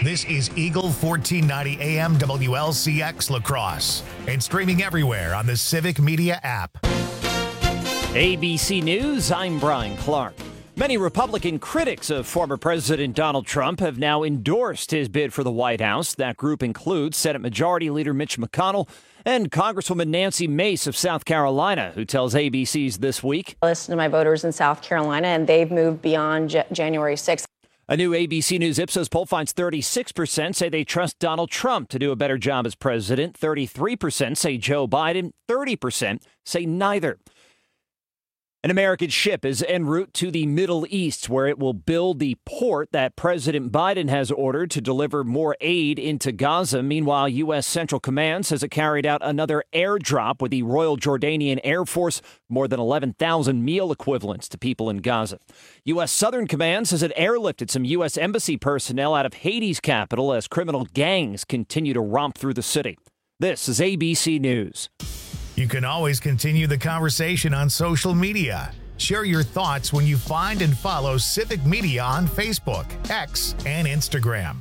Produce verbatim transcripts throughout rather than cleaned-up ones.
This is Eagle fourteen ninety A M W L C X La Crosse and streaming everywhere on the Civic Media app. A B C News, I'm Brian Clark. Many Republican critics of former President Donald Trump have now endorsed his bid for the White House. That group includes Senate Majority Leader Mitch McConnell and Congresswoman Nancy Mace of South Carolina, who tells A B C's This Week. I listened to my voters in South Carolina, and they've moved beyond J- January sixth. A new A B C News Ipsos poll finds thirty-six percent say they trust Donald Trump to do a better job as president. thirty-three percent say Joe Biden. thirty percent say neither. An American ship is en route to the Middle East, where it will build the port that President Biden has ordered to deliver more aid into Gaza. Meanwhile, U S. Central Command says it carried out another airdrop with the Royal Jordanian Air Force, more than eleven thousand meal equivalents to people in Gaza. U S. Southern Command says it airlifted some U S. Embassy personnel out of Haiti's capital as criminal gangs continue to romp through the city. This is A B C News. You can always continue the conversation on social media. Share your thoughts when you find and follow Civic Media on Facebook, X, and Instagram.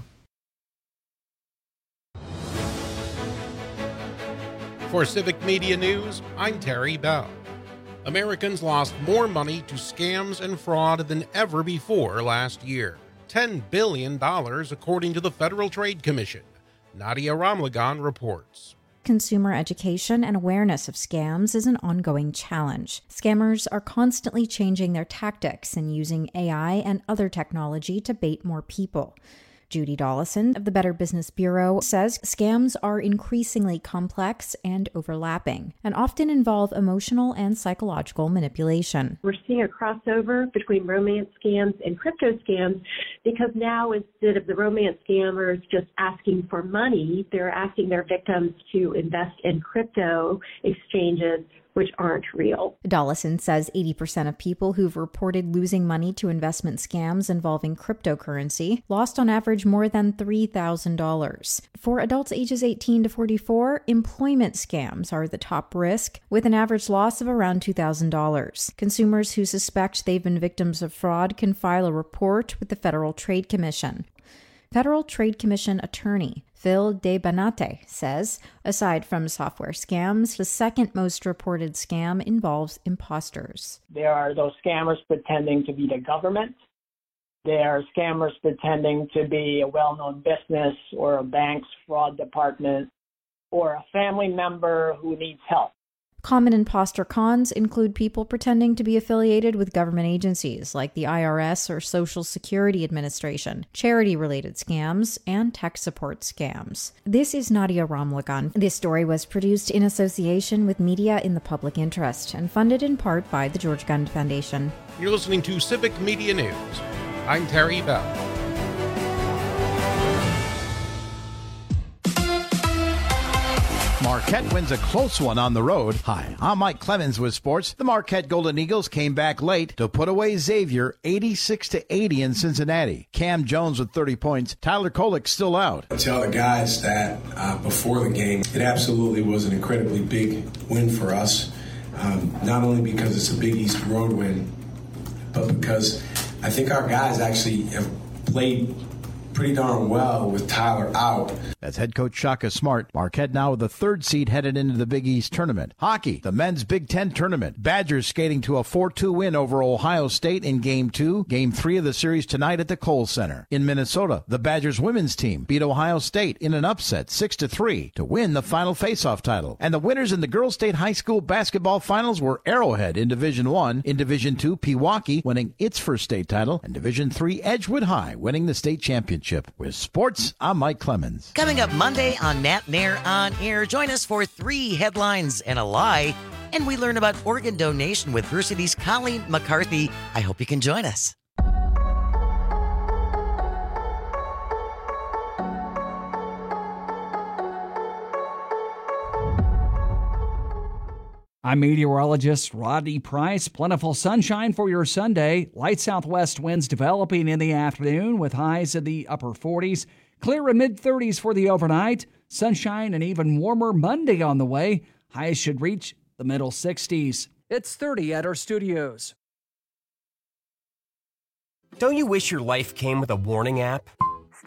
For Civic Media News, I'm Terry Bell. Americans lost more money to scams and fraud than ever before last year. ten billion dollars, according to the Federal Trade Commission. Nadia Ramlagan reports. Consumer education and awareness of scams is an ongoing challenge. Scammers are constantly changing their tactics and using A I and other technology to bait more people. Judy Dollison of the Better Business Bureau says scams are increasingly complex and overlapping, and often involve emotional and psychological manipulation. We're seeing a crossover between romance scams and crypto scams because now instead of the romance scammers just asking for money, they're asking their victims to invest in crypto exchanges which aren't real. Dollison says eighty percent of people who've reported losing money to investment scams involving cryptocurrency lost on average more than three thousand dollars. For adults ages eighteen to forty-four, employment scams are the top risk, with an average loss of around two thousand dollars. Consumers who suspect they've been victims of fraud can file a report with the Federal Trade Commission. Federal Trade Commission attorney Phil DeBanate says, aside from software scams, the second most reported scam involves imposters. There are those scammers pretending to be the government. There are scammers pretending to be a well-known business or a bank's fraud department or a family member who needs help. Common imposter cons include people pretending to be affiliated with government agencies like the I R S or Social Security Administration, charity-related scams, and tech support scams. This is Nadia Ramlagan. This story was produced in association with Media in the Public Interest and funded in part by the George Gund Foundation. You're listening to Civic Media News. I'm Terry Bell. Marquette wins a close one on the road. Hi, I'm Mike Clemens with sports. The Marquette Golden Eagles came back late to put away Xavier eighty-six to eighty in Cincinnati. Cam Jones with thirty points. Tyler Kolek still out. I tell the guys that uh, before the game, it absolutely was an incredibly big win for us. Um, not only because it's a Big East road win, but because I think our guys actually have played pretty darn well with Tyler out. That's head coach Shaka Smart. Marquette now with the third seed headed into the Big East tournament. Hockey, the men's Big Ten tournament. Badgers skating to a four two win over Ohio State in Game two. Game three of the series tonight at the Kohl Center. In Minnesota, the Badgers women's team beat Ohio State in an upset six to three to win the final faceoff title. And the winners in the Girls State High School basketball finals were Arrowhead in Division one. In Division two, Pewaukee winning its first state title. And Division three, Edgewood High winning the state championship. With sports, I'm Mike Clemens. Coming up Monday on Nat Nair On Air, join us for three headlines and a lie. And we learn about organ donation with Versity's Colleen McCarthy. I hope you can join us. I'm meteorologist Rodney Price. Plentiful sunshine for your Sunday. Light southwest winds developing in the afternoon with highs in the upper forties. Clear and mid-thirties for the overnight. Sunshine and even warmer Monday on the way. Highs should reach the middle sixties. It's thirty at our studios. Don't you wish your life came with a warning app? Stop.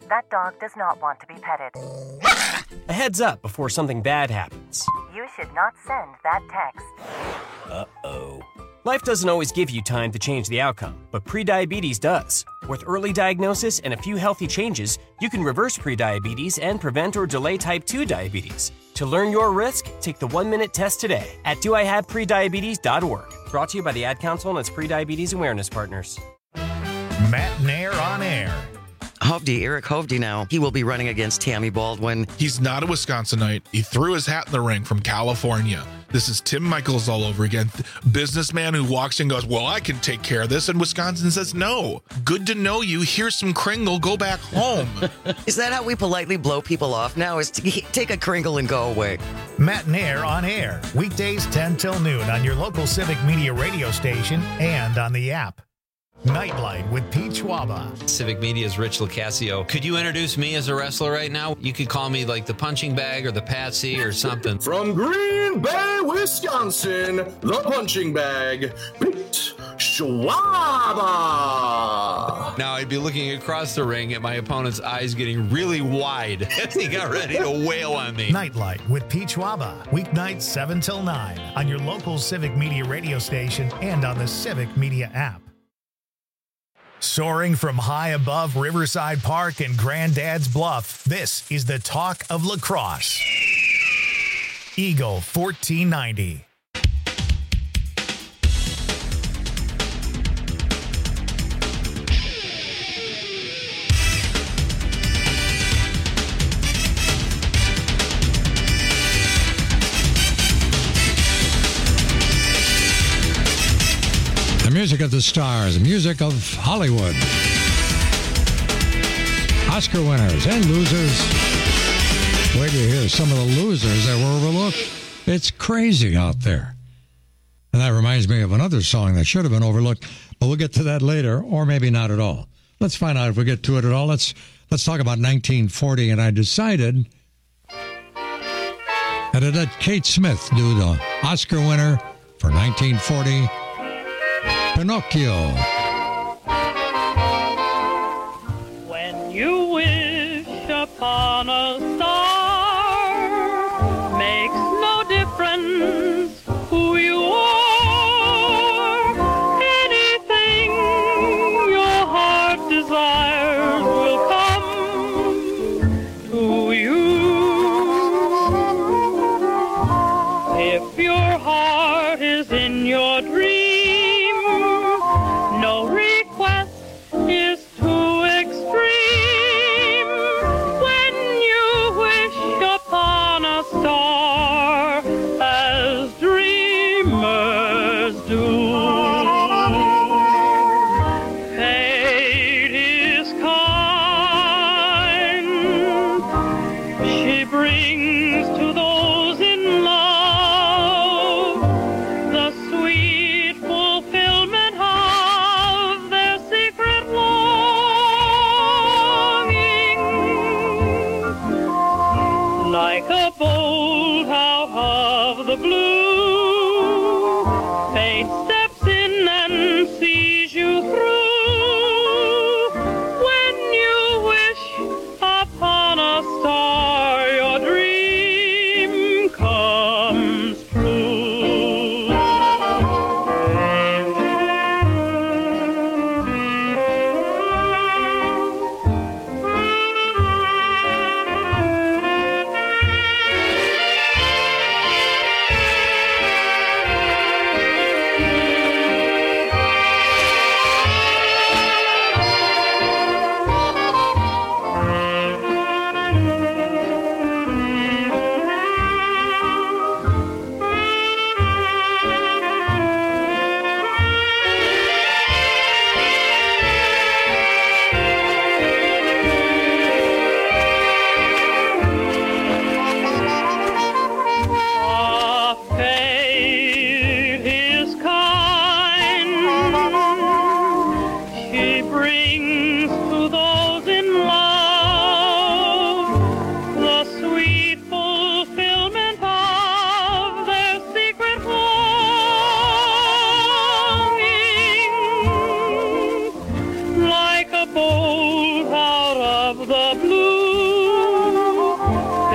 That dog does not want to be petted. A heads up before something bad happens. You should not send that text. Uh-oh. Life doesn't always give you time to change the outcome, but prediabetes does. With early diagnosis and a few healthy changes, you can reverse prediabetes and prevent or delay type two diabetes. To learn your risk, take the one-minute test today at do I have prediabetes dot org. Brought to you by the Ad Council and its Prediabetes Awareness Partners. Matt Nair on air. Hovde, Eric Hovde now, he will be running against Tammy Baldwin. He's not a Wisconsinite. He threw his hat in the ring from California. This is Tim Michaels all over again. Businessman who walks in and goes, well, I can take care of this. And Wisconsin says, no. Good to know you. Here's some Kringle. Go back home. Is that how we politely blow people off now? Is to take a Kringle and go away? Matt Nair on air. Weekdays ten till noon on your local Civic Media radio station and on the app. Nightlight with Pete Schwaba. Civic Media's Rich Locascio. Could you introduce me as a wrestler right now? You could call me like the punching bag or the Patsy or something. From Green Bay, Wisconsin, the punching bag, Pete Schwaba. Now I'd be looking across the ring at my opponent's eyes getting really wide as he got ready to wail on me. Nightlight with Pete Schwaba. Weeknights seven till nine on your local Civic Media radio station and on the Civic Media app. Soaring from high above Riverside Park and Granddad's Bluff, this is the talk of lacrosse. Eagle fourteen ninety. The music of the stars, the music of Hollywood. Oscar winners and losers. Wait till you hear some of the losers that were overlooked. It's crazy out there. And that reminds me of another song that should have been overlooked, but we'll get to that later, or maybe not at all. Let's find out if we get to it at all. Let's let's talk about nineteen forty, and I decided that I'd let Kate Smith do the Oscar winner for nineteen forty, Pinocchio. When you wish upon a star, makes no difference who you are. Anything your heart desires will come to you. If your heart is in your dream, no request is too extreme. When you wish upon a star, as dreamers do. Fate is kind. She brings to those in love the sweet fulfillment of their secret longing. Like a bolt out of the blue, fate steps in and sees you through. When you wish upon a star, your dream comes true.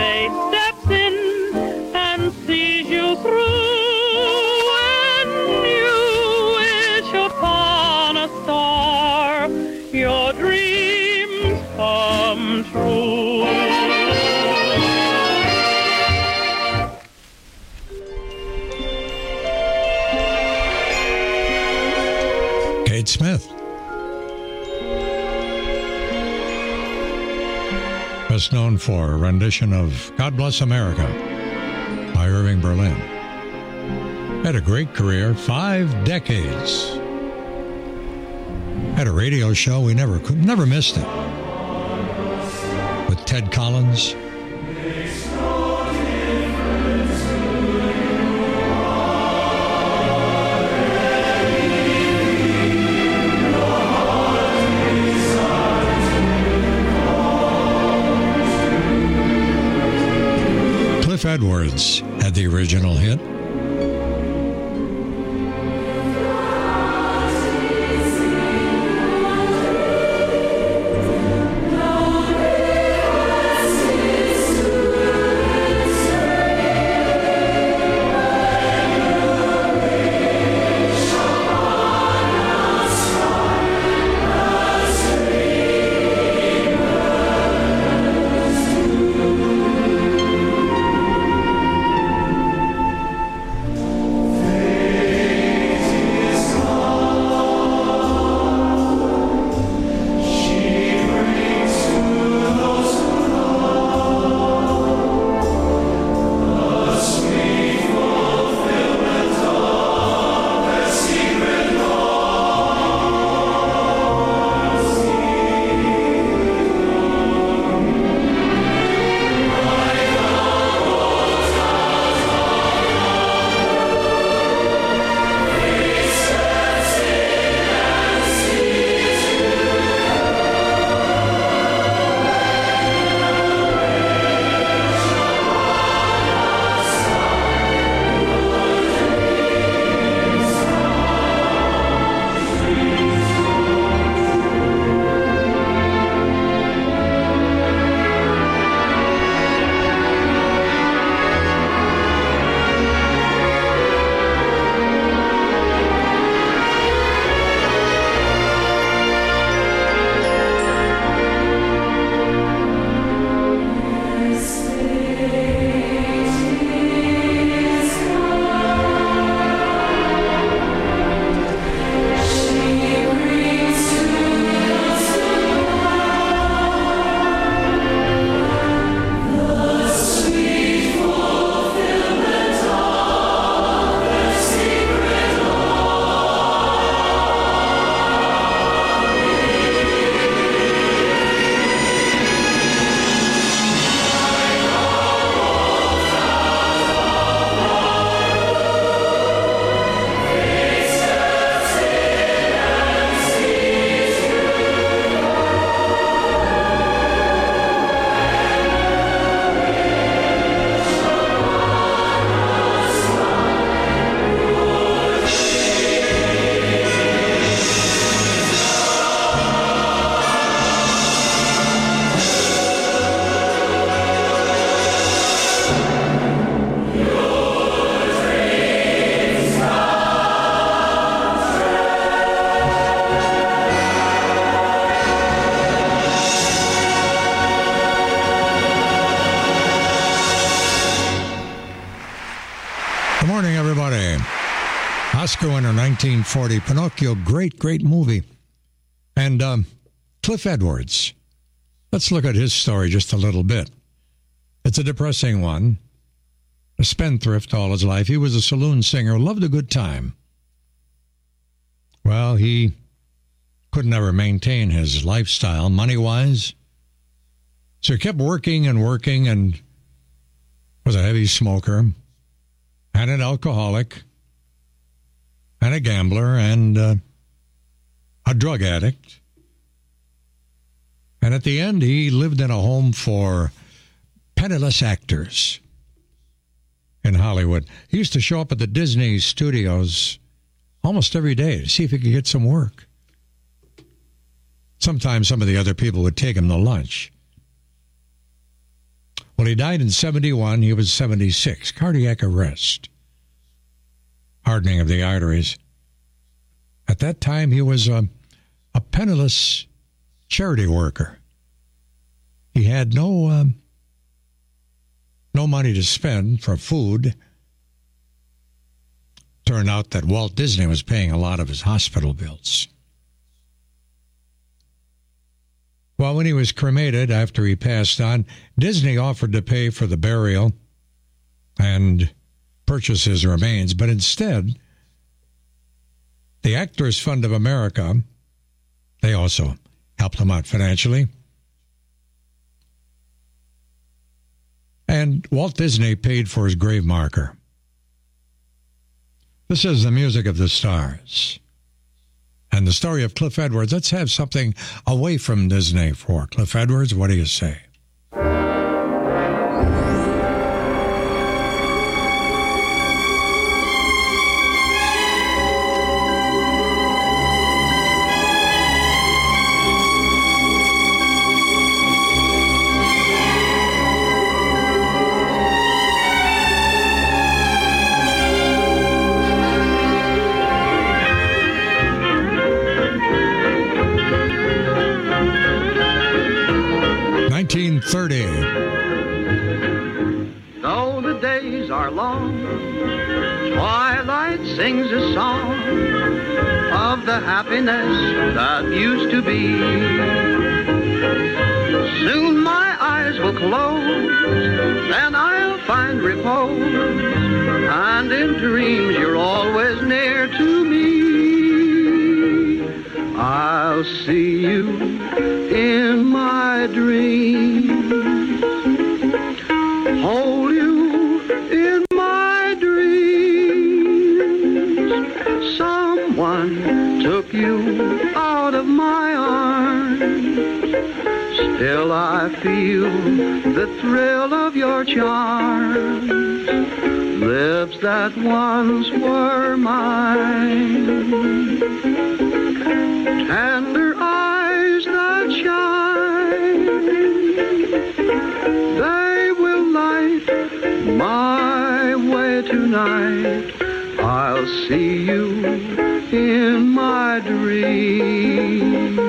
day steps in and sees you through. When you wish upon a star, your dreams come true. Kate Smith. Best known for a rendition of God Bless America by Irving Berlin. Had a great career, five decades. Had a radio show, we never could, never missed it. With Ted Collins. Cliff Edwards had the original hit. Oscar winner, nineteen forty. Pinocchio, great, great movie. And um, Cliff Edwards. Let's look at his story just a little bit. It's a depressing one. A spendthrift all his life. He was a saloon singer, loved a good time. Well, he could never maintain his lifestyle money-wise. So he kept working and working and was a heavy smoker and an alcoholic and a gambler and uh, a drug addict. And at the end, he lived in a home for penniless actors in Hollywood. He used to show up at the Disney studios almost every day to see if he could get some work. Sometimes some of the other people would take him to lunch. Well, Well, he died in seventy-one. He was seventy-six. Cardiac arrest. Hardening of the arteries. At that time, he was a, a penniless charity worker. He had no um, no money to spend for food. Turned out that Walt Disney was paying a lot of his hospital bills. Well, when he was cremated after he passed on, Disney offered to pay for the burial and purchase his remains, but instead, the Actors Fund of America, they also helped him out financially. And Walt Disney paid for his grave marker. This is the music of the stars. And the story of Cliff Edwards. Let's have something away from Disney for Cliff Edwards. What do you say? nineteen thirty. Though the days are long, twilight sings a song of the happiness that used to be. Soon my eyes will close, then I'll find repose, and in dreams you're always near to me. I'll see you in my dreams, hold you in my dreams. Someone took you out of my arms, still I feel the thrill of your charms, lips that once were mine, tender eyes that shine, they will light my way tonight. I'll see you in my dreams.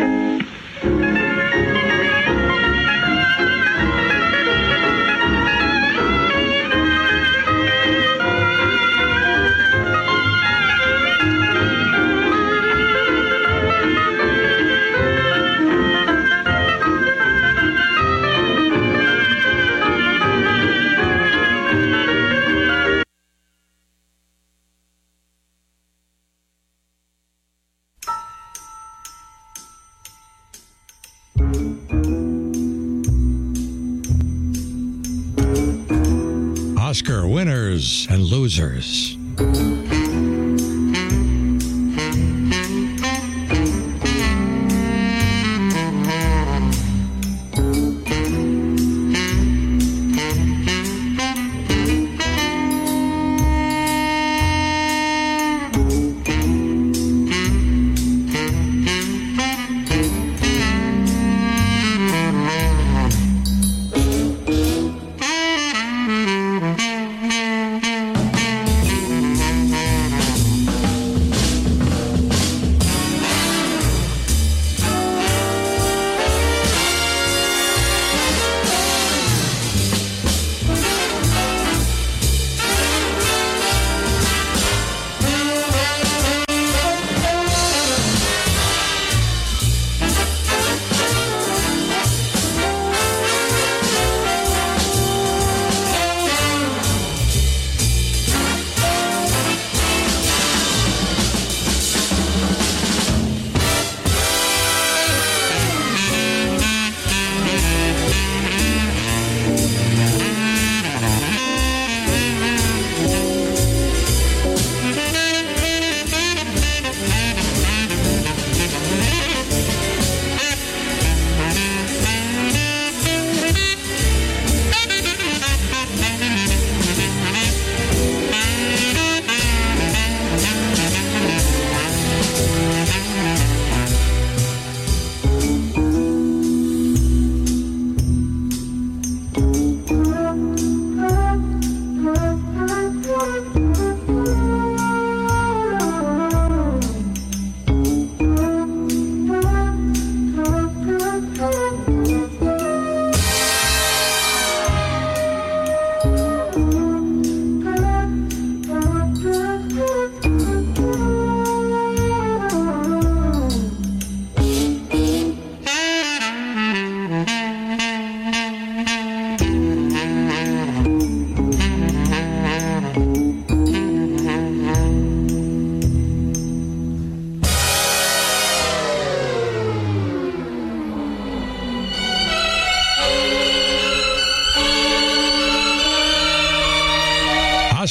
Oscar winners and losers.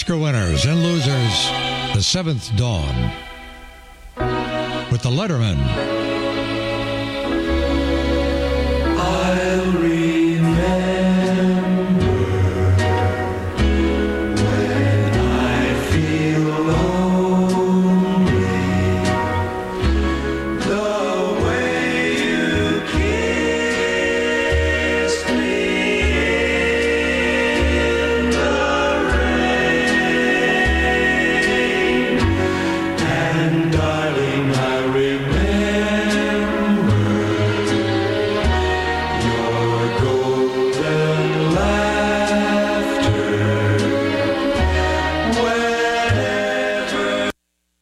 Oscar winners and losers, The Seventh Dawn, with the Letterman. I'll remember when I feel lonely, the way you kissed me in the rain, and darling, I remember your golden laughter whenever.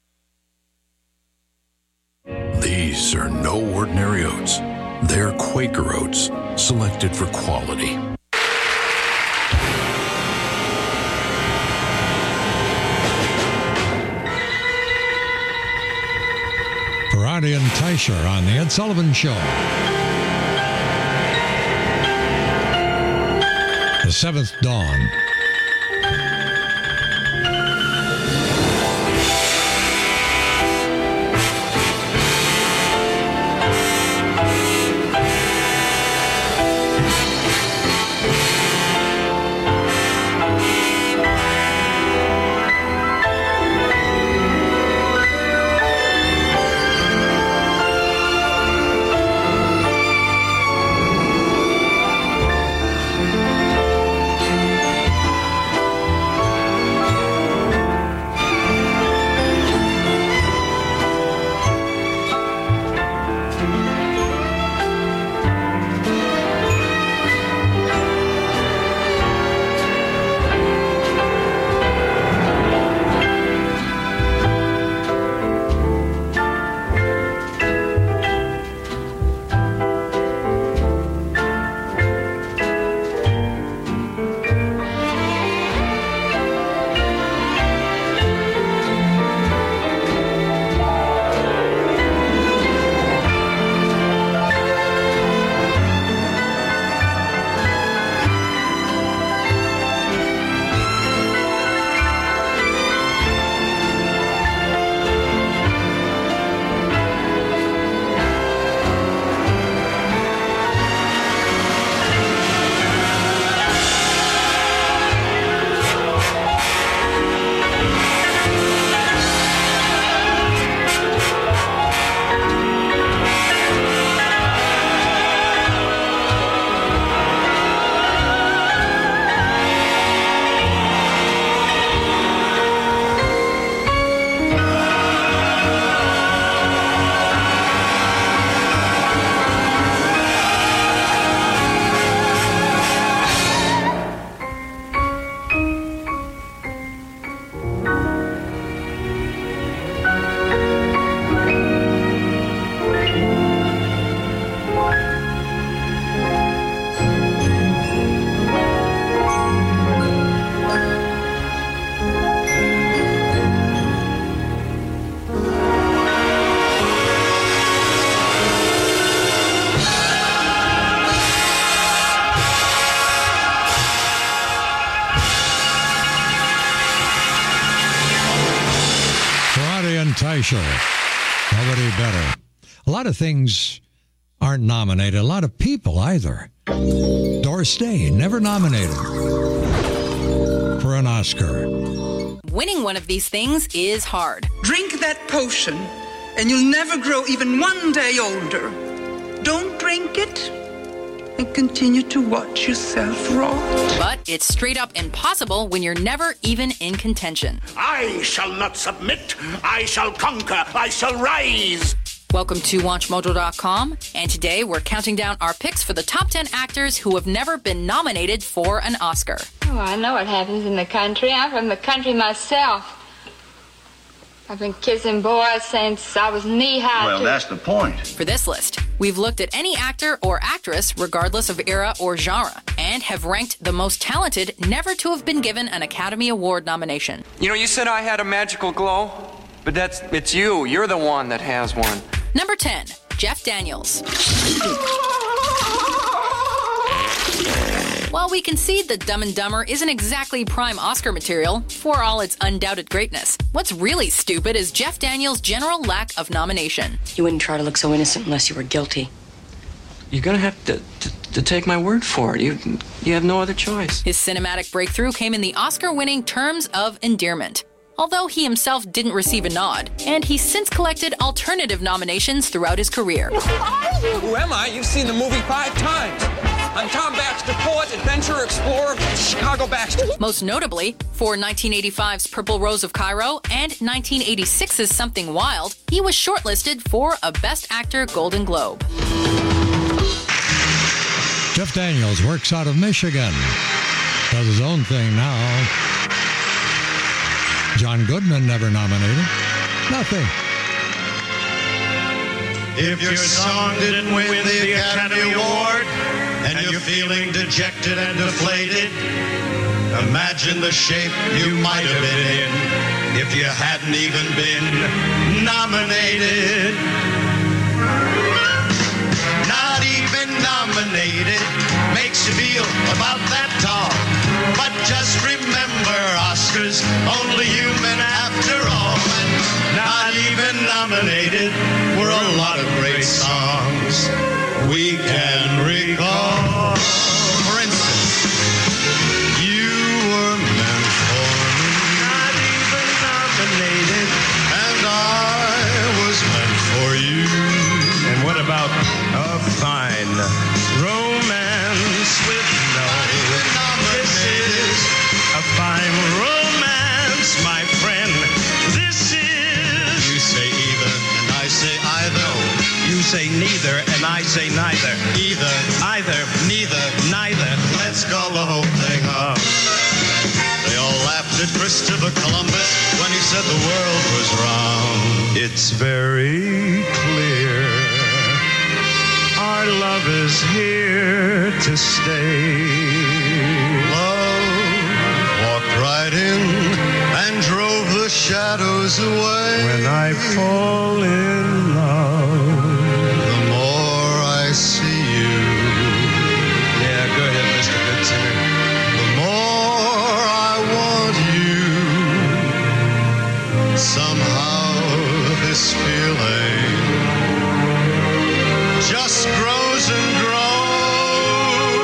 These are no ordinary oats. They're Quaker oats, selected for quality. Ferrari and Teicher on The Ed Sullivan Show. The Seventh Dawn. Teicher, nobody better. A lot of things aren't nominated. A lot of people either. Doris Day, never nominated for an Oscar. Winning one of these things is hard. Drink that potion, and you'll never grow even one day older. Don't drink it, and continue to watch yourself rot. But it's straight up impossible when you're never even in contention. I shall not submit. I shall conquer. I shall rise. Welcome to Watch Mojo dot com, and today we're counting down our picks for the top ten actors who have never been nominated for an Oscar. Oh, I know what happens in the country. I'm from the country myself. I've been kissing boys since I was knee-high. Well, to... that's the point. For this list, we've looked at any actor or actress, regardless of era or genre, and have ranked the most talented never to have been given an Academy Award nomination. You know, you said I had a magical glow, but that's it's you. You're the one that has one. Number ten, Jeff Daniels. Well, While we concede that Dumb and Dumber isn't exactly prime Oscar material, for all its undoubted greatness, what's really stupid is Jeff Daniels' general lack of nomination. You wouldn't try to look so innocent unless you were guilty. You're gonna have to, to, to take my word for it. You, you have no other choice. His cinematic breakthrough came in the Oscar-winning Terms of Endearment, although he himself didn't receive a nod, and he's since collected alternative nominations throughout his career. Who are you? Who am I? You've seen the movie five times. I'm Tom Baxter, poet, adventurer, explorer, Chicago Baxter. Most notably, for nineteen eighty-five's Purple Rose of Cairo and nineteen eighty-six's Something Wild, he was shortlisted for a Best Actor Golden Globe. Jeff Daniels works out of Michigan. Does his own thing now. John Goodman never nominated. Nothing. If your song didn't win the Academy Award and you're feeling dejected and deflated, imagine the shape you might have been in if you hadn't even been nominated. Not even nominated makes you feel about that tall. But just remember, Oscars, only human after all. And not even nominated were a lot of great songs we can recall. For instance, you were meant for me. Not even nominated. And I was meant for you. And what about a fine romance with no kisses? A fine romance, my friend. This is. You say either, and I say either. You say neither, and I say neither. Either, either, neither, neither. Let's call the whole thing off. They all laughed at Christopher Columbus when he said the world was round. It's very clear our love is here to stay. Love walked right in and drove the shadows away. When I fall in love, the more I see you. Yeah, go ahead, Mister Good Singer. The more I want you. Somehow this feeling just grows and grows.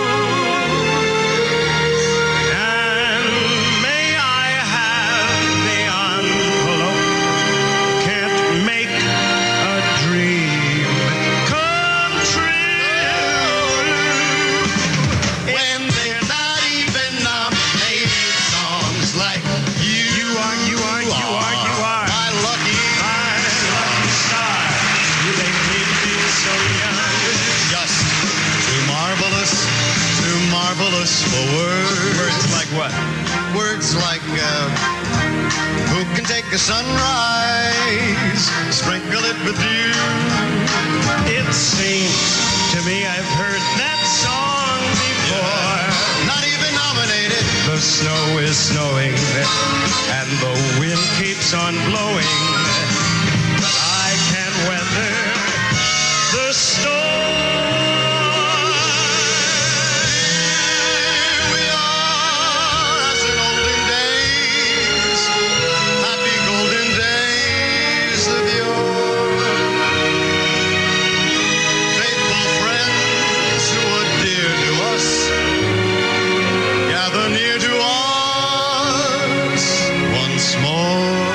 And may I have the envelope? Can't make a dream come true. When they're not even nominated songs like you. You are, you are, you are, you are. My lucky, my lucky star. You make me feel so young. Just too marvelous, too marvelous for words. Words like what? Words like, uh, who can take a sunrise, sprinkle it with dew? It seems to me I've heard that song before. Yeah. Not even nominated. The snow is snowing, and the wind keeps on blowing, but I can't weather the storm. Here we are as in olden days, happy golden days of yore. Faithful friends who are dear to us gather near to us once more.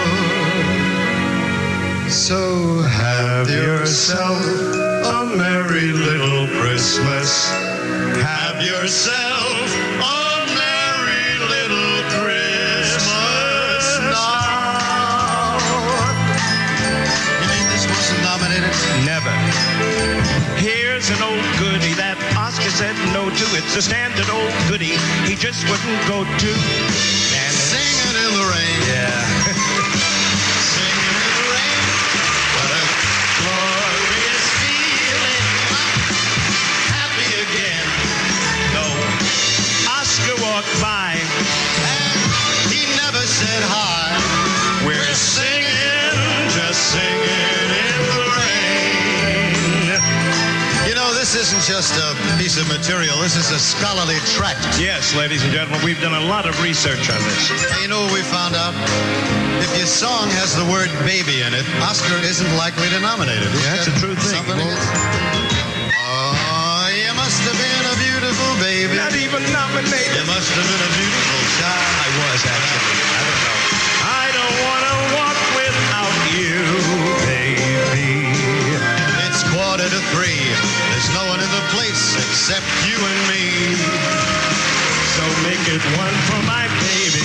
So have yourself a merry little Christmas. Have yourself a merry little Christmas now. You mean this wasn't nominated? Never. Here's an old goodie that Oscar said no to. It's a standard old goodie he just wouldn't go to. And singing in the rain. Yeah. Singing in the rain. What a glorious feeling. Happy again. No. Oscar walked by and he never said hi. We're singing, just singing in the rain. You know, this isn't just a piece of material. This is a scholarly tract. Yes, ladies and gentlemen, we've done a lot of research on this. You know what we found out? If your song has the word baby in it, Oscar isn't likely to nominate it. Yeah, that's a true thing. Something against- Oh, you must have been a beautiful baby. Not even nominated. You must have been a beautiful child. I was, actually. I don't know. I don't want to walk without you, baby. It's quarter to three. There's no one in the place except you and me. So make it one for my baby.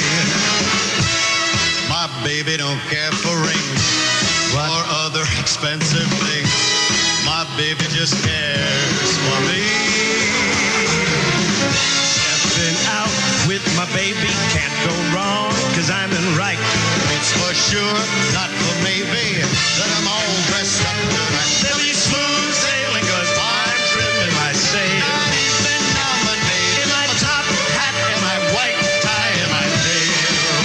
My baby don't care for rings what? or other expensive things. My baby just cares for me. Stepping out with my baby can't go wrong, cause I'm in right. It's for sure, not for maybe, that I'm all dressed up tonight. There'll be smooth sailing, cause I'm trimming my sail. Not even nominated. In my top hat and my white tie and my veil.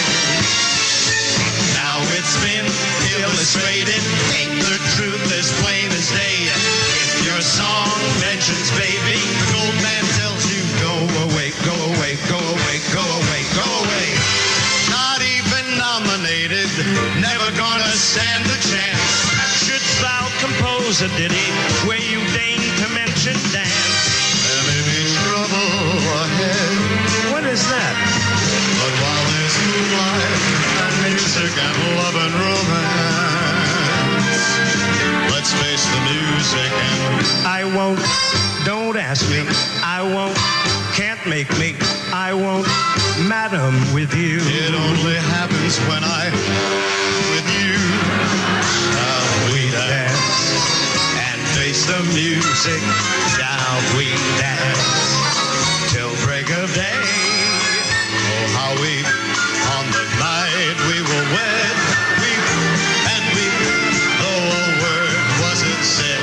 Now it's been illustrated, ain't the truth as plain as day? If your song mentions baby, the gold man tells you go away, go away, go away, go away, go away. Not even nominated, never gonna stand a chance. Shouldst thou compose a ditty where you deign to mention dance? There may be trouble ahead. What is that? But while there's moonlight and music and love and romance, let's face the music and I won't, don't ask me, I won't, can't make me, I won't, madam, with you. It only happens when I, with you, shall we dance and face the music, shall we dance till break of day. Oh, how we, on the night we were wed, we and we, though a word wasn't said.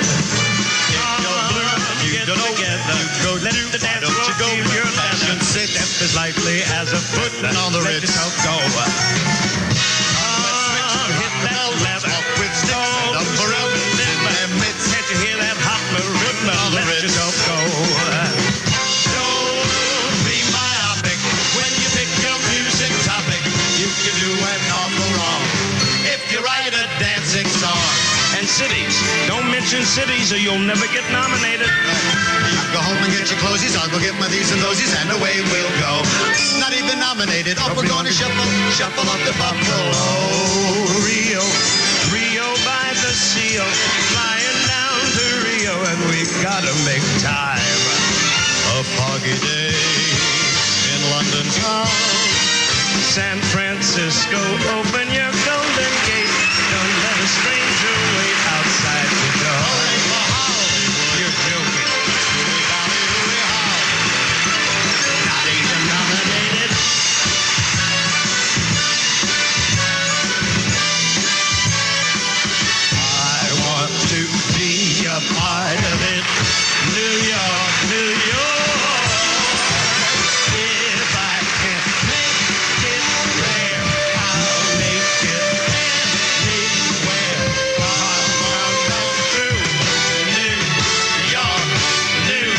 Go, let the dance don't you go with your passion. Sit step as lightly as a foot on the Let ridge. Let yourself go. Oh, hit that leather. With sticks oh, up forever. Can't you hear that hot rhythm? Let ridge. yourself go. Don't be myopic when you pick your music topic. You can do an awful wrong if you write a dancing song. And cities. Don't mention cities or you'll never get nominated. You go home and get your clothies, I'll go get my these and thosies, and away we'll go. Not even nominated. Oh, we're gonna shuffle, shuffle up the Buffalo. Rio, Rio by the seal, flying down to Rio, and we've gotta make time. A foggy day in London town. San Francisco, open your golden gate. Don't let a stranger wait outside the door. You're joking. Not even nominated. I want to be a part of it. New York, New York. If I can make it there, I'll make it anywhere. I'll come through New York, New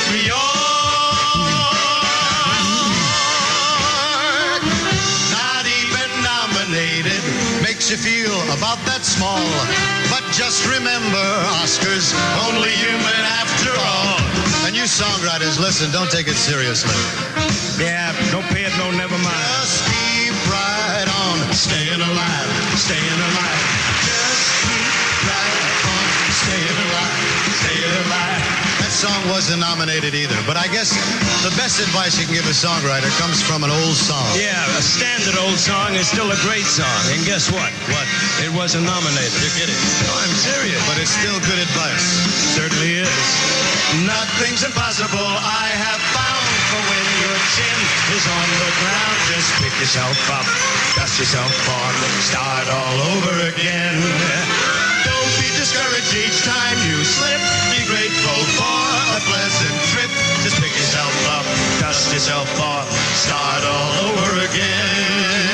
York. Not even nominated makes you feel about that small. But just remember, Oscar's only human after all. And you songwriters, listen, don't take it seriously. Yeah, don't pay it no never mind. Just keep right on staying alive, staying alive. Just keep right on staying alive, staying alive. That song wasn't nominated either, but I guess the best advice you can give a songwriter comes from an old song. Yeah, a standard old song is still a great song. And guess what? What? It wasn't nominated. You're kidding. No, I'm serious. But it's still good advice. Certainly is. Nothing's impossible, I have found. For when your chin is on the ground, just pick yourself up, dust yourself off, start all over again. Don't be discouraged each time you slip. Be grateful for a pleasant trip. Just pick yourself up, dust yourself off, start all over again.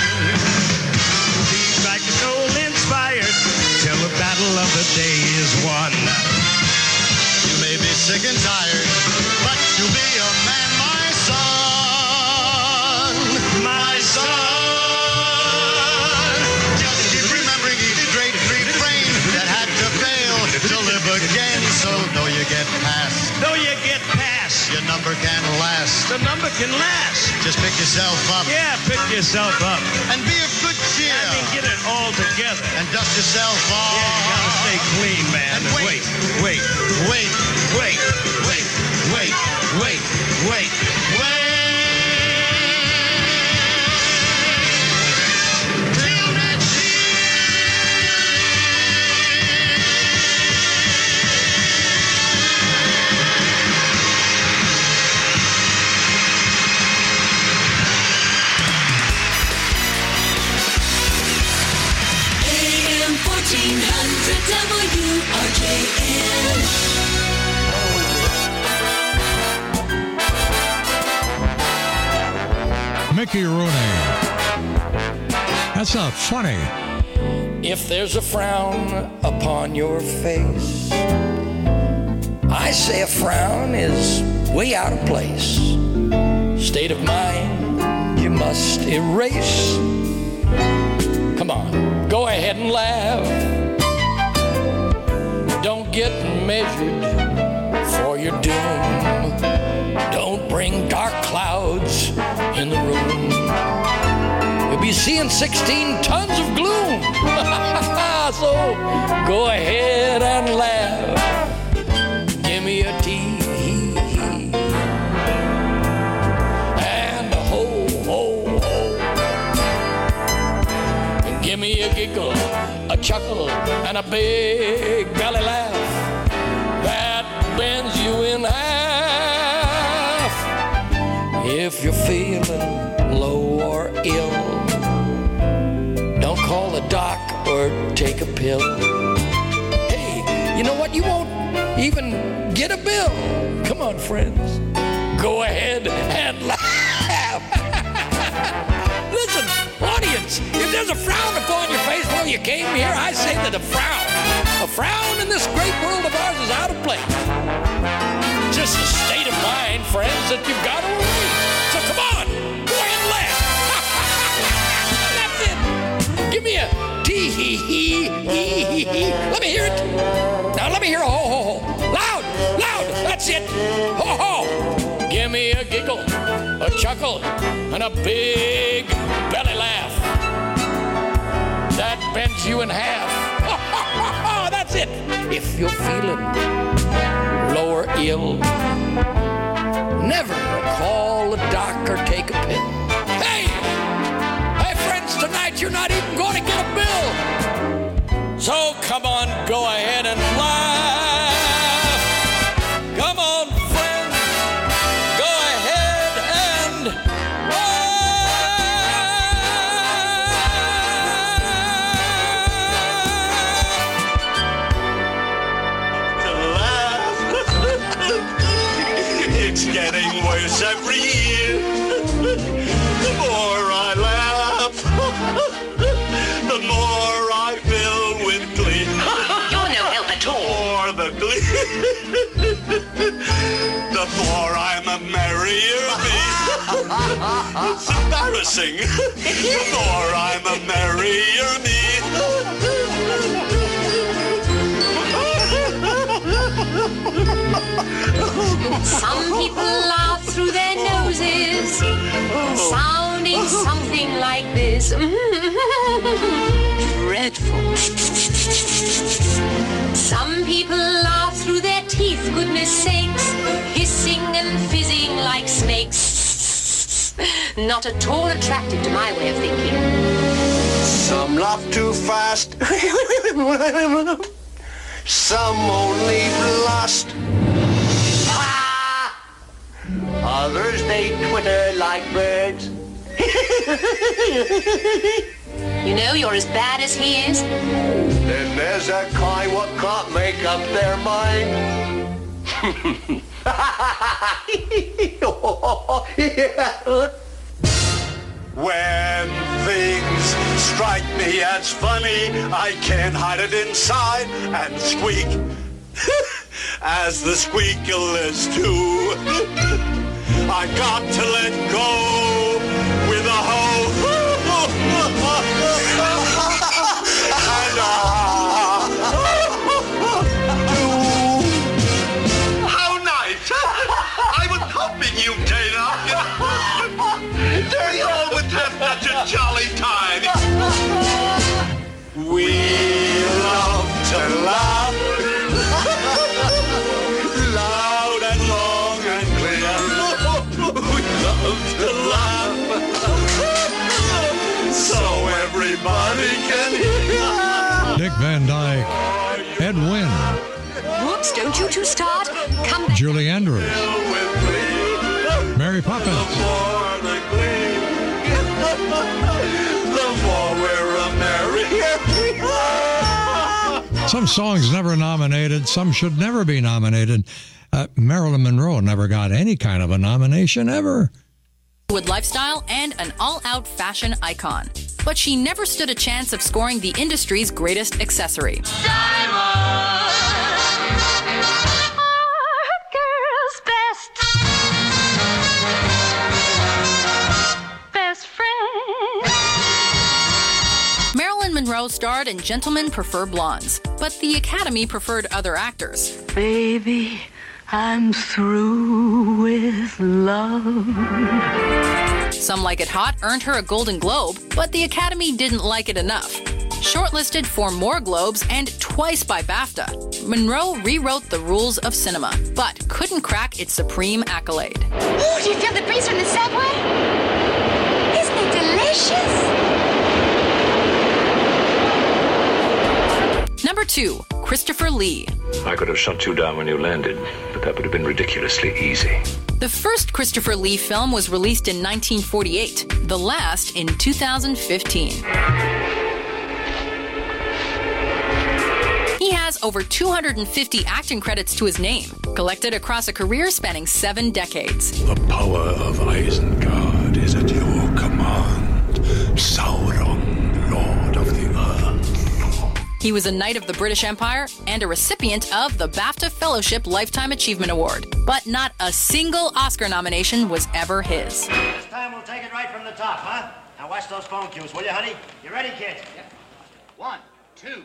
Be like a soul inspired till the battle of the day is won. You may be sick and tired you get past. Though you get past. Your number can last. The number can last. Just pick yourself up. Yeah, pick yourself up. And be of good cheer. I mean, get it all together. And dust yourself off. Yeah, you gotta stay clean, man. And wait, wait, wait, wait, wait, wait, wait, wait, wait, wait. fourteen hundred W R J N. Mickey Rooney. That's not funny. If there's a frown upon your face, I say a frown is way out of place. State of mind you must erase. Come on, go ahead and laugh. Don't get measured for your doom. Don't bring dark clouds in the room. You'll be seeing sixteen tons of gloom. So go ahead and laugh. Give me a T. And a ho, ho, ho. Give me a giggle, a chuckle, and a big belly laugh that bends you in half. If you're feeling low or ill, don't call the doc or take a pill. Hey, you know what? You won't even get a bill. Come on, friends. Go ahead and laugh. Listen, audience, if there's a frown upon your face while you came here, I say that a frown, a frown in this great world of ours is out of place. Just a state of mind, friends, that you've got to erase. So come on, go ahead and laugh. That's it. Give me a tee-hee-hee-hee-hee-hee. Let me hear it. Now let me hear a ho-ho-ho. Loud, loud, that's it. Ho-ho. Give me a giggle, a chuckle, and a big belly laugh that bends you in half. That's it. If you're feeling low or ill, never call a doc or take a pill. Hey, hey friends, tonight you're not even going to get a bill. So come on, go ahead and laugh. Come on, friends, go ahead and It's getting worse every year. The more I laugh, the more I fill with glee. You're no help at all. More the glee, the more I'm a merrier me. It's embarrassing. The more I'm a merrier me. Some people laugh through their noses, sounding something like this. Dreadful. Some people laugh through their teeth, goodness sakes, hissing and fizzing like snakes. Not at all attractive to my way of thinking. Some laugh too fast. Some only blast. Others, they twitter like birds. You know, you're as bad as he is. Then there's a kind what can't make up their mind. When things strike me as funny, I can't hide it inside and squeak. As the squeakers do. I got to let go with a hoe. And Don't you start. Come back. Julie Andrews. Mary Poppins. The more we're a merrier. Some songs never nominated. Some should never be nominated. Uh, Marilyn Monroe never got any kind of a nomination ever. With lifestyle and an all-out fashion icon. But she never stood a chance of scoring the industry's greatest accessory. Diamond! Girl's best. Best friend. Marilyn Monroe starred in Gentlemen Prefer Blondes, but the Academy preferred other actors. Baby, I'm through with love. Some Like It Hot earned her a Golden Globe, but the Academy didn't like it enough. Shortlisted for more Globes and twice by BAFTA, Monroe rewrote the rules of cinema, but couldn't crack its supreme accolade. Ooh, do you feel the breeze from the subway? Isn't it delicious? Number two, Christopher Lee. I could have shot you down when you landed, but that would have been ridiculously easy. The first Christopher Lee film was released in nineteen forty-eight, the last in two thousand fifteen. He has over two hundred fifty acting credits to his name, collected across a career spanning seven decades. The power of Isengard is at your command, Sauron, Lord of the Earth. He was a Knight of the British Empire and a recipient of the BAFTA Fellowship Lifetime Achievement Award. But not a single Oscar nomination was ever his. This time we'll take it right from the top, huh? Now watch those phone cues, will you, honey? You ready, kids? Yep. One, two.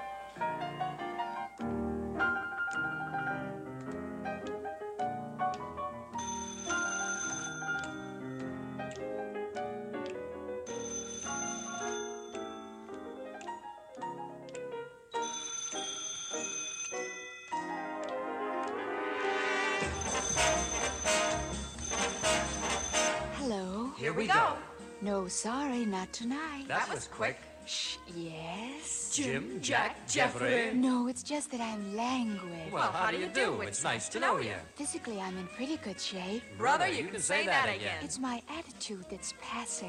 Hello. Here we go. No, sorry, not tonight. That was quick. Shh, yes? Jim, Jack, Jeffrey. No, it's just that I'm languid. Well, how do you do? It's nice to know you. Physically, I'm in pretty good shape. Brother, you can say that again. It's my attitude that's passive.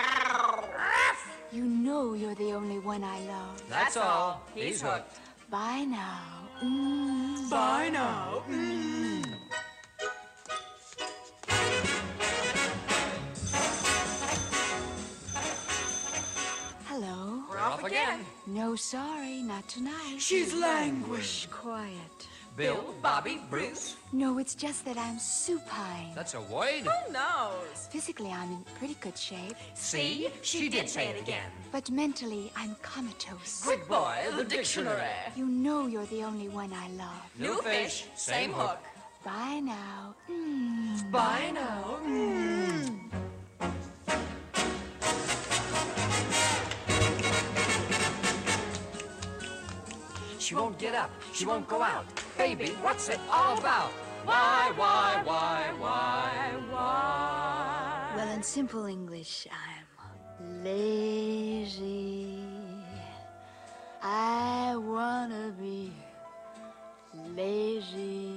You know you're the only one I love. That's all. He's hooked. Bye now. Mm. Bye now. Mm. Hello. We're off again. No, sorry, not tonight. She's languish. Quiet. Bill, Bobby, Bruce. No, it's just that I'm supine. That's a word. Who knows? Physically, I'm in pretty good shape. See? She did say it again. But mentally, I'm comatose. Good boy, the dictionary. You know you're the only one I love. New fish, same hook. Bye now. Mm. Bye now. Mm. She won't get up. She won't go out. Baby, what's it all about? Why, why, why, why, why? Well, in simple English, I'm lazy. I wanna be lazy.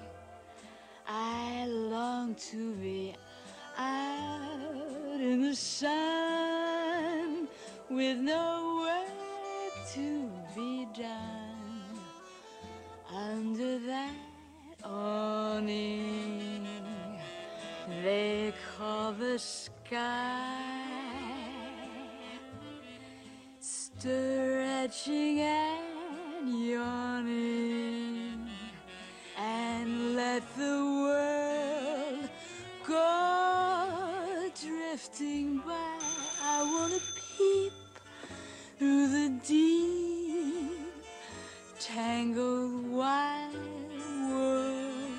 I long to be out in the sun with no work to be done under that awning they call the sky, stretching and yawning, and let the world go drifting by. I wanna peep through the deep, tangled wide world,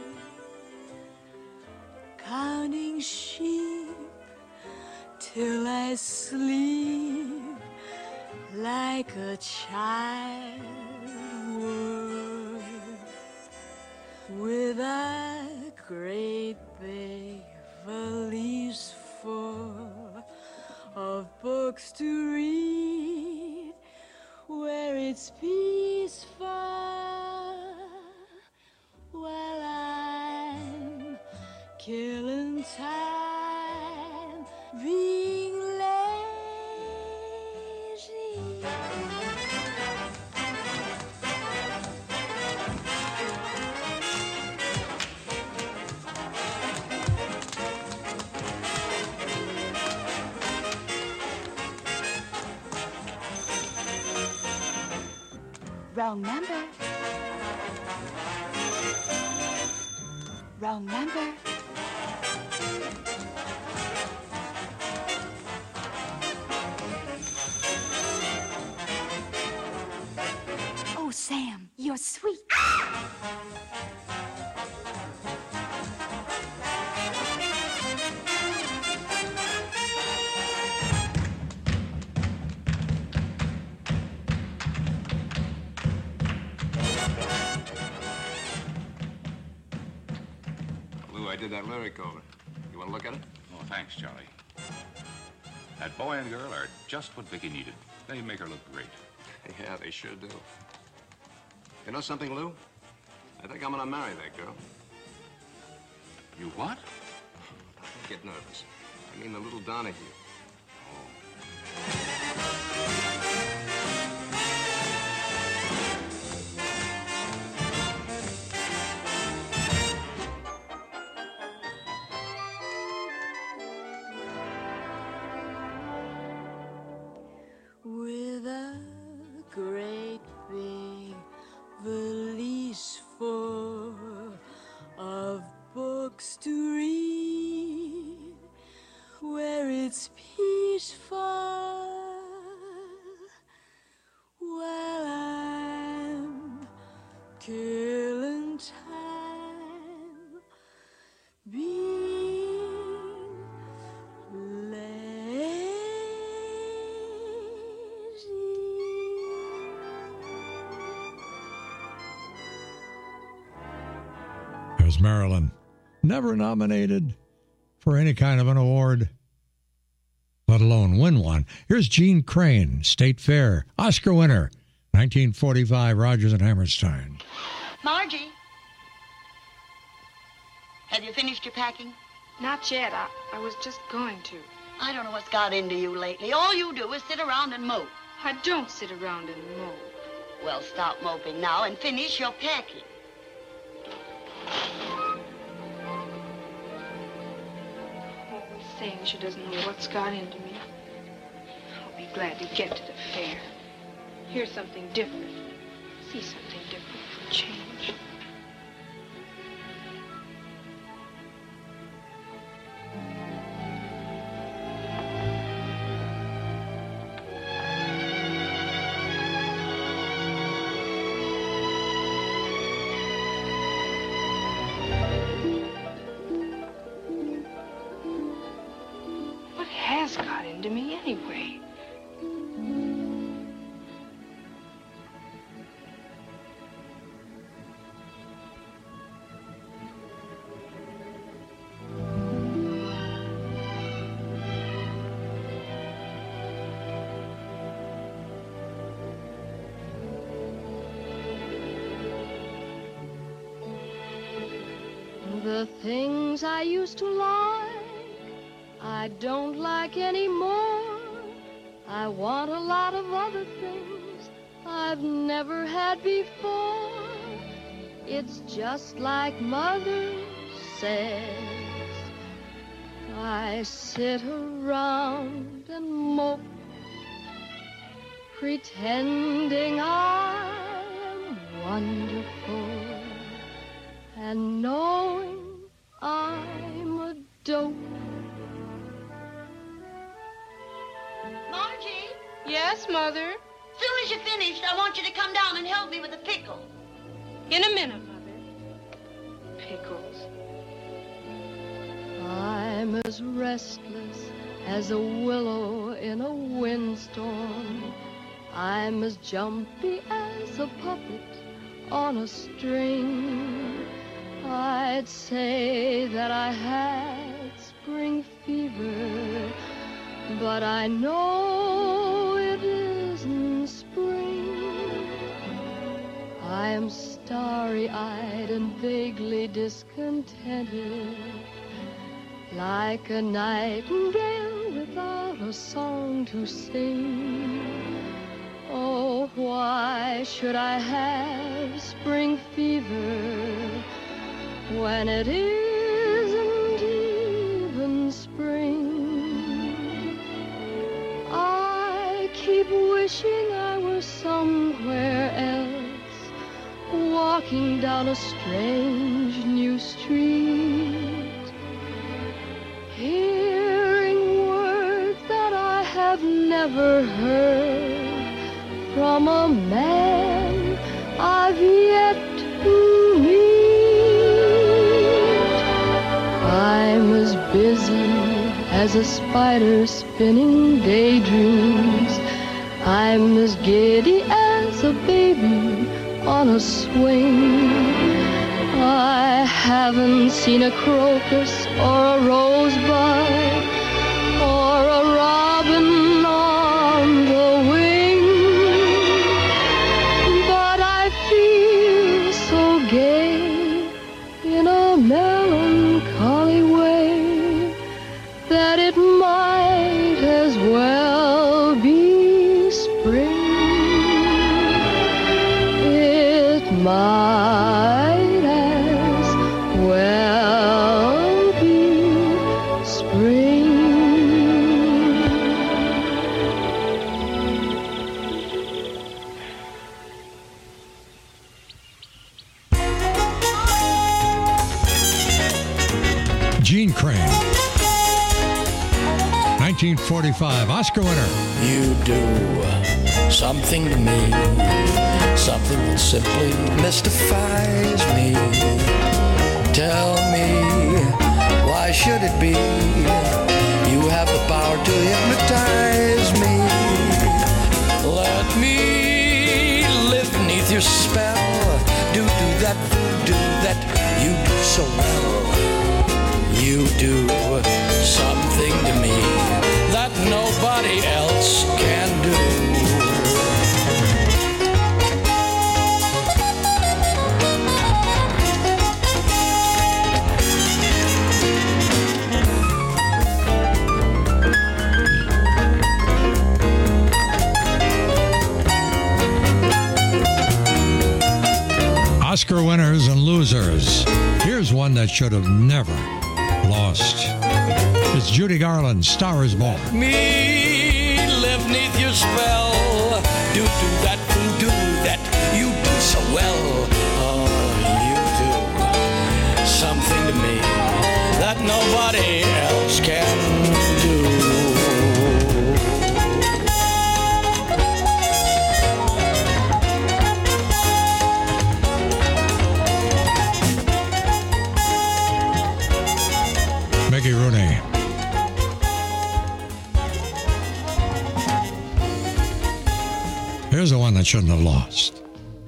counting sheep till I sleep like a child would, with a great big valise full of books to read, where it's peaceful Wrong number. Wrong number. Oh, Sam, you're sweet. I did that lyric over. You want to look at it? Oh, thanks, Charlie. That boy and girl are just what Vicky needed. They make her look great. Yeah, they sure do. You know something, Lou? I think I'm gonna marry that girl. You what? Don't get nervous. I mean the little Donahue. With a great big valise full of books to read, where it's peaceful while I'm killing time, being There's Marilyn, never nominated for any kind of an award, let alone win one. Here's Gene Crane, State Fair, Oscar winner, nineteen forty-five, Rodgers and Hammerstein. Margie, have you finished your packing? Not yet. I, I was just going to. I don't know what's got into you lately. All you do is sit around and mope. I don't sit around and mope. Well, stop moping now and finish your packing. Always saying she doesn't know what's got into me. I'll be glad to get to the fair. Hear something different. See something different for change. Got into me anyway. The things I used to like, I don't like anymore. I want a lot of other things I've never had before. It's just like Mother says. I sit around and mope, pretending I am wonderful, and knowing I'm a dope. Margie? Yes, Mother? As soon as you're finished, I want you to come down and help me with the pickle. In a minute, Mother. Pickles. I'm as restless as a willow in a windstorm. I'm as jumpy as a puppet on a string. I'd say that I had spring fever, but I know it isn't spring. I am starry-eyed and vaguely discontented, like a nightingale without a song to sing. Oh, why should I have spring fever when it isn't even spring? I keep wishing I were somewhere else, walking down a strange new street, hearing words that I have never heard from a man I've yet to meet. I'm as busy as a spider spinning daydreams. I'm as giddy as a baby on a swing. I haven't seen a crocus or a rosebud or a robin on the wing, but I feel so gay in a melancholy way that it might as well be spring. It might as well be spring. Gene Crane, nineteen forty-five, Oscar winner. You do something to me, something that simply mystifies me. Tell me, why should it be? You have the power to hypnotize me. Let me live beneath your spell. Do do that voodoo that you do so well. You do something to me that nobody else can do. Oscar winners and losers. Here's one that should have never lost. It's Judy Garland, Star is Born. Me live neath your spell. Do do that voodoo that you do so well. Oh, you do something to me that nobody else can do. Mickey Rooney. Here's the one that shouldn't have lost.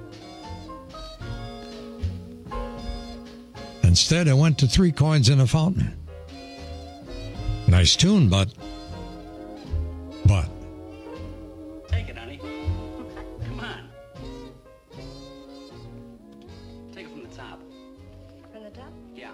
Instead, it went to Three Coins in a Fountain. Nice tune, but... But... Take it, honey. Come on. Take it from the top. From the top? Yeah.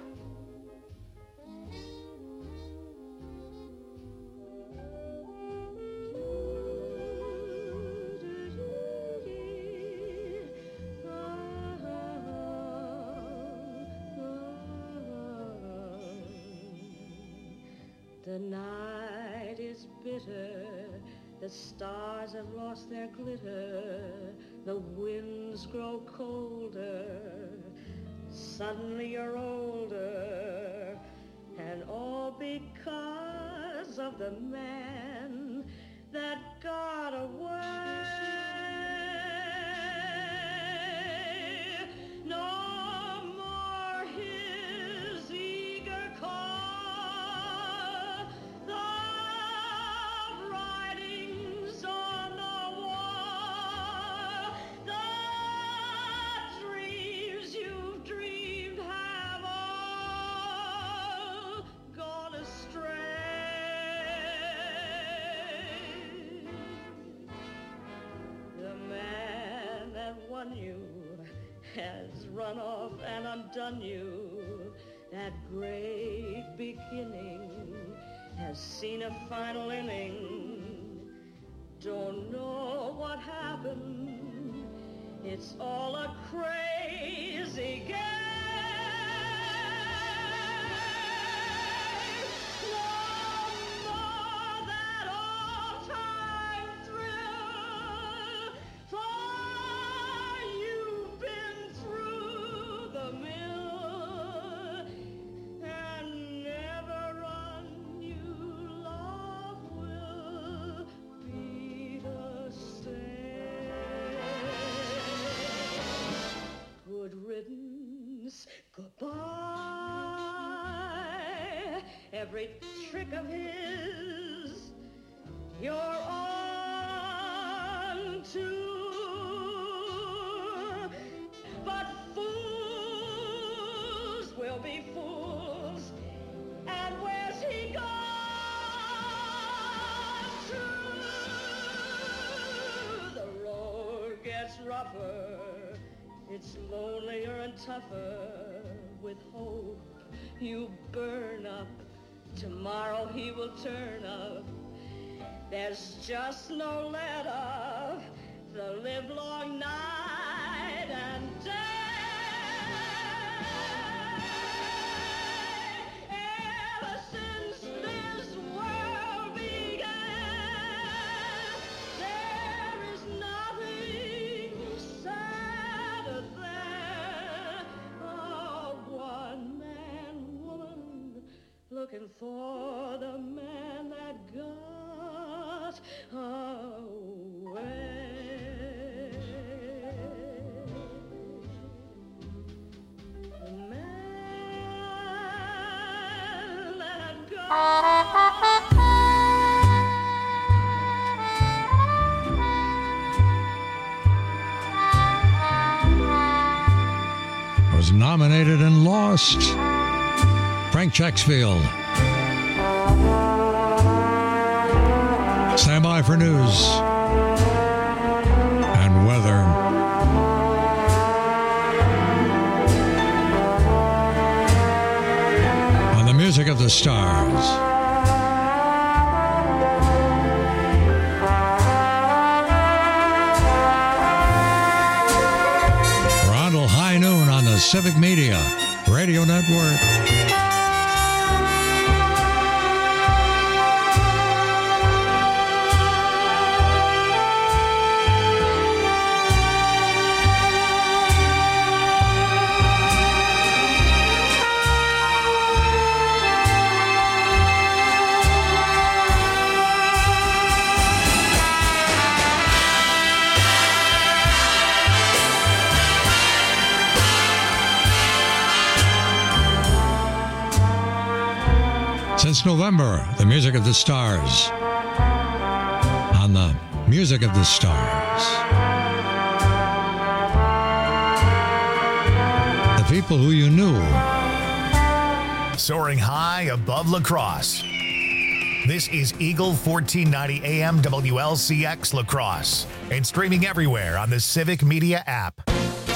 The night is bitter, the stars have lost their glitter, the winds grow colder, suddenly you're older, and all because of the man that got away. No more his eager call, the writings on the wall, the dreams you've dreamed have all gone astray. The man that won you has run off and undone you. That great beginning has seen a final inning. Don't know what happened. It's all a crazy game. No more that all-time thrill, for you've been through every trick of his. You're on tour, but fools will be fools. And where's he gone to? The road gets rougher, it's lonelier and tougher. With hope you burn up, tomorrow he will turn up. There's just no let up, the livelong night and day. Ever since this world began, there is nothing sadder than a one-man woman looking for the man that got away. The man that got was nominated and lost. Frank Checksfield. Stand by for news and weather. On the Music of the Stars. We're on till high noon on the Civic Media Radio Network. Since November, the Music of the Stars. On the Music of the Stars. The people who you knew. Soaring high above La Crosse. This is Eagle fourteen ninety A M W L C X La Crosse. And streaming everywhere on the Civic Media app.